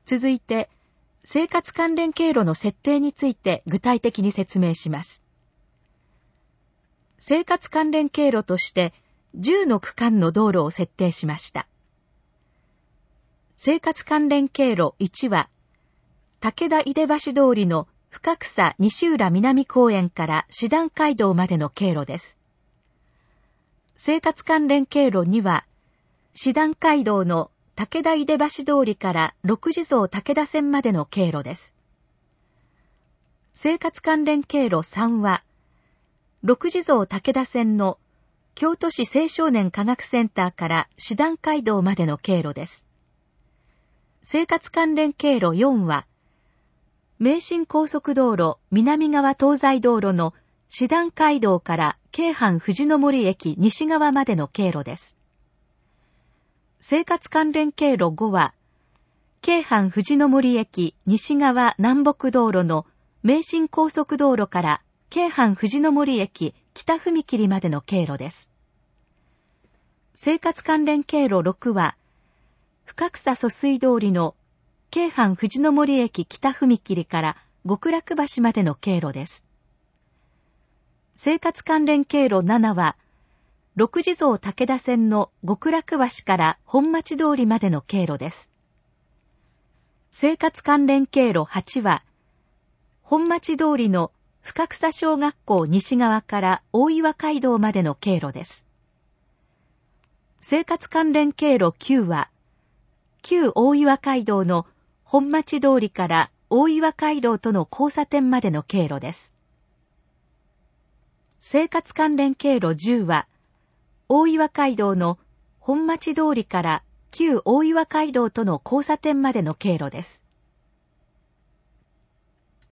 続いて、生活関連経路の設定について具体的に説明します。生活関連経路として10の区間の道路を設定しました。生活関連経路1は、武田井出橋通りの深草西浦南公園から師団街道までの経路です。生活関連経路2は、師団街道の武田井出橋通りから六地蔵武田線までの経路です。生活関連経路3は、六地蔵武田線の京都市青少年科学センターから師団街道までの経路です。生活関連経路4は、名神高速道路南側東西道路の師団街道から京阪藤の森駅西側までの経路です。生活関連経路5は、京阪藤の森駅西側南北道路の名神高速道路から京阪藤の森駅北踏切までの経路です。生活関連経路6は、深草疎水通りの京阪藤の森駅北踏切から極楽橋までの経路です。生活関連経路7は、六地蔵武田線の極楽橋から本町通りまでの経路です。生活関連経路8は、本町通りの深草小学校西側から大岩街道までの経路です。生活関連経路9は、旧大岩街道の本町通りから大岩街道との交差点までの経路です。生活関連経路10は、大岩街道の本町通りから旧大岩街道との交差点までの経路です。